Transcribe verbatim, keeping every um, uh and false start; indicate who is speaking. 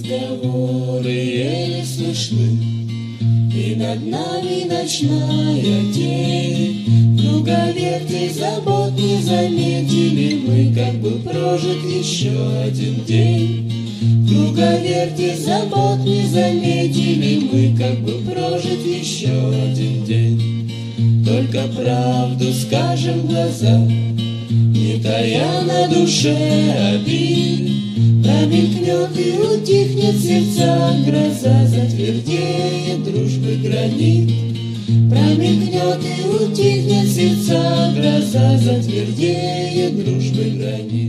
Speaker 1: разговоры еле слышны, и над нами ночная тень. В круговерти забот не заметили мы, как бы прожит еще один день. В круговерти забот не заметили мы, как бы прожит еще один день. Только правду скажем в глаза, не тая на душе обид. Промелькнет и утихнет сердца гроза, затвердеет дружбы гранит. Промелькнет и утихнет сердца гроза, затвердеет дружбы гранит.